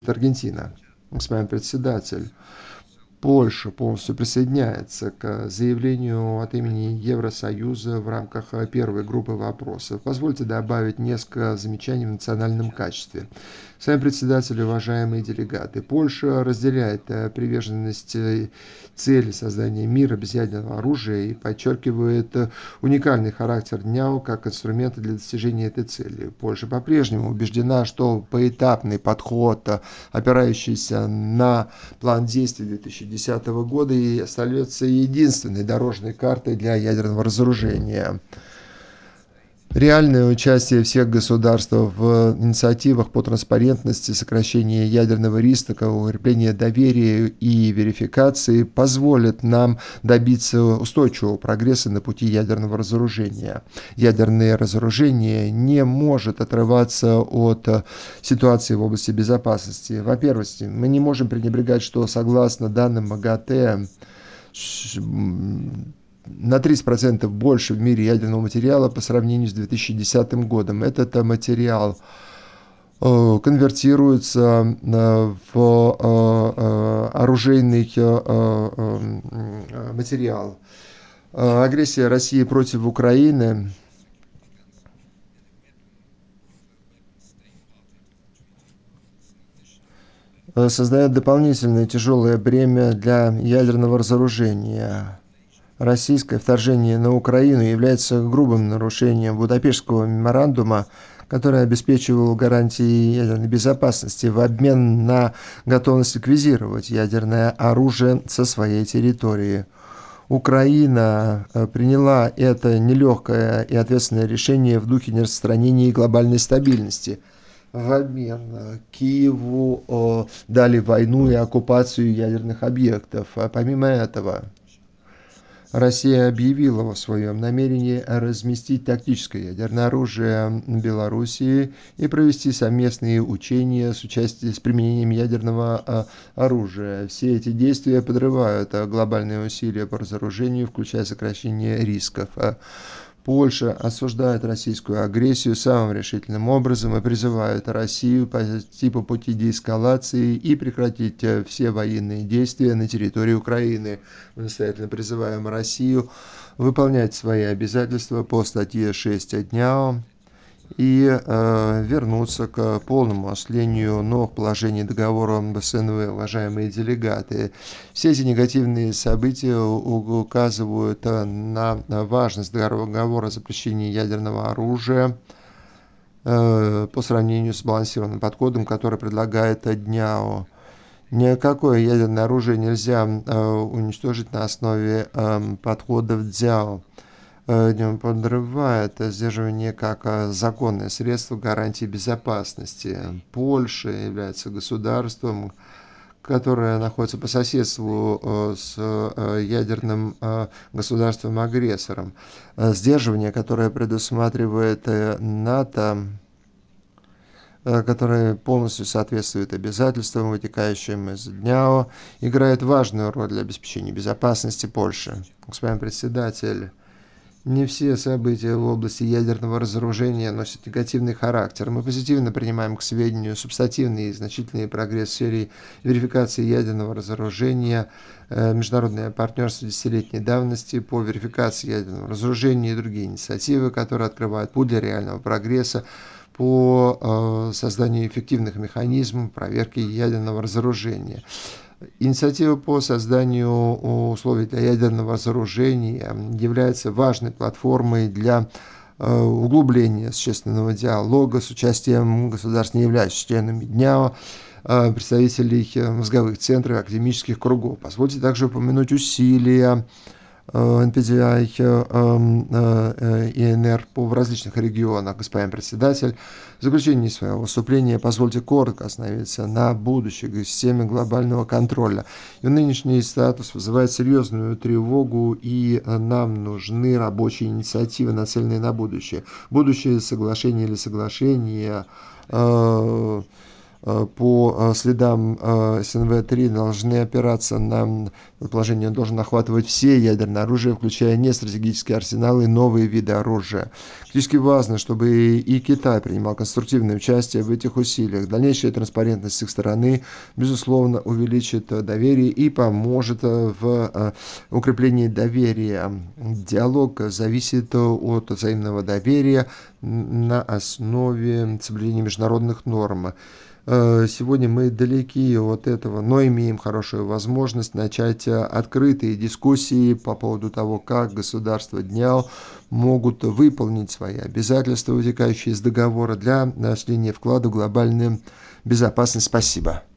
Аргентина. Господин председатель, Польша полностью присоединяется к заявлению от имени Евросоюза в рамках первой группы вопросов. Позвольте добавить несколько замечаний в национальном качестве. Сами председатели, уважаемые делегаты, Польша разделяет приверженность цели создания мира без ядерного оружия и подчеркивает уникальный характер дня как инструмента для достижения этой цели. Польша по-прежнему убеждена, что поэтапный подход, опирающийся на план действий 2010 года, и остается единственной дорожной картой для ядерного разоружения. Реальное участие всех государств в инициативах по транспарентности, сокращению ядерного риска, укреплению доверия и верификации позволит нам добиться устойчивого прогресса на пути ядерного разоружения. Ядерное разоружение не может отрываться от ситуации в области безопасности. Во-первых, мы не можем пренебрегать, что согласно данным МАГАТЭ, на 30% больше в мире ядерного материала по сравнению с 2010 годом. Этот материал конвертируется в оружейный материал. Агрессия России против Украины создает дополнительное тяжелое бремя для ядерного разоружения. Российское вторжение на Украину является грубым нарушением Будапештского меморандума, который обеспечивал гарантии ядерной безопасности в обмен на готовность ликвидировать ядерное оружие со своей территории. Украина приняла это нелегкое и ответственное решение в духе нераспространения глобальной стабильности. В обмен Киеву дали войну и оккупацию ядерных объектов. А помимо этого, Россия объявила о своем намерении разместить тактическое ядерное оружие в Белоруссии и провести совместные учения с применением ядерного оружия. Все эти действия подрывают глобальные усилия по разоружению, включая сокращение рисков. Польша осуждает российскую агрессию самым решительным образом и призывает Россию пойти по пути деэскалации и прекратить все военные действия на территории Украины. Мы настоятельно призываем Россию выполнять свои обязательства по статье 6 дня и вернуться к полному осуществлению новых положений договора СНВ, уважаемые делегаты. Все эти негативные события указывают на важность договора о запрещении ядерного оружия по сравнению с балансированным подходом, который предлагает ДНЯО. Никакое ядерное оружие нельзя уничтожить на основе подходов ДЗЯО. Подрывает сдерживание как законное средство гарантии безопасности. Польша является государством, которое находится по соседству с ядерным государством-агрессором. Сдерживание, которое предусматривает НАТО, которое полностью соответствует обязательствам, вытекающим из ДНЯО, играет важную роль для обеспечения безопасности Польши. Господин председатель, не все события в области ядерного разоружения носят негативный характер. Мы позитивно принимаем к сведению субстативный и значительный прогресс в сфере верификации ядерного разоружения, международное партнерство десятилетней давности по верификации ядерного разоружения и другие инициативы, которые открывают путь для реального прогресса по созданию эффективных механизмов проверки ядерного разоружения. Инициатива по созданию условий для ядерного разоружения является важной платформой для углубления существенного диалога с участием государств, не являющихся членами ДНЯО, представителей мозговых центров и академических кругов. Позвольте также упомянуть усилия NPDI и НРПО в различных регионах. Господин председатель, в заключении своего выступления позвольте коротко остановиться на будущей системе глобального контроля. Ее нынешний статус вызывает серьезную тревогу, и нам нужны рабочие инициативы, нацеленные на будущее. Будущее соглашение или соглашение по следам СНВ-3 должны опираться на положение, должен охватывать все ядерные оружия, включая нестратегические арсеналы и новые виды оружия. Критически важно, чтобы и Китай принимал конструктивное участие в этих усилиях. Дальнейшая транспарентность с их стороны, безусловно, увеличит доверие и поможет в укреплении доверия. Диалог зависит от взаимного доверия на основе соблюдения международных норм. Сегодня мы далеки от этого, но имеем хорошую возможность начать открытые дискуссии по поводу того, как государства дня могут выполнить свои обязательства, вытекающие из договора для осуществления вклада в глобальную безопасность. Спасибо.